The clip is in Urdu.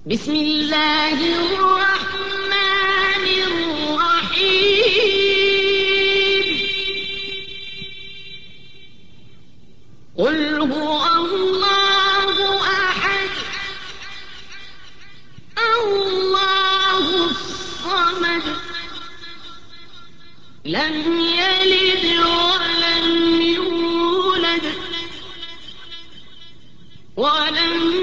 بسم الله الرحمن الرحيم. قل هو الله أحد الله الصمد لم يلد ولم يولد ولم